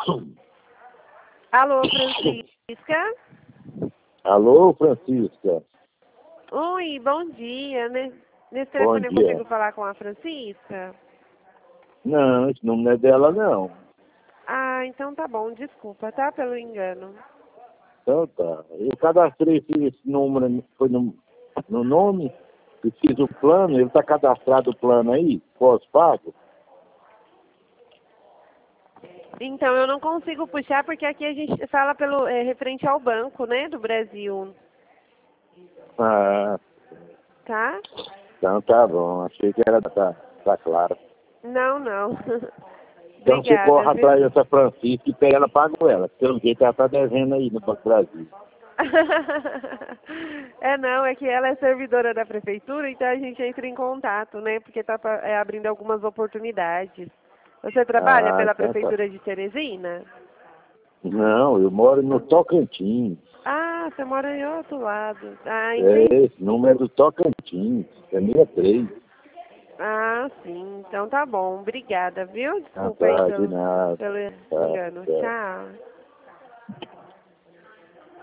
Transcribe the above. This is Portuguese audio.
Alô, Francisca? Alô, Francisca. Oi, bom dia, né? Nesse Bom telefone eu dia. consigo falar com a Francisca? Não, esse número não é dela, não. Ah, então tá bom, desculpa, tá? Pelo engano. Então tá. Eu cadastrei esse número, foi no nome, e fiz o plano, ele está cadastrado o plano aí, pós-pago. Então, eu não consigo puxar porque aqui a gente fala pelo referente ao banco, né, do Brasil, Ah, tá? então tá bom, achei que era, tá claro. Não, não. Então você Obrigada, corre viu? atrás dessa Francisca e pega ela, paga ela. Pelo jeito ela tá devendo aí no Banco do Brasil. Não, é que ela é servidora da prefeitura, então a gente entra em contato, né, porque tá abrindo algumas oportunidades. Você trabalha Ah, pela então tá. prefeitura de Teresina? Não, eu moro no Tocantins. Ah, você mora em outro lado. Ah, É, entendi. esse número é do Tocantins, é 63. Ah, sim. Então tá bom. Obrigada, viu? Ah, Desculpa aí tá, de nada. pelo Tá, engano. tá. Tchau.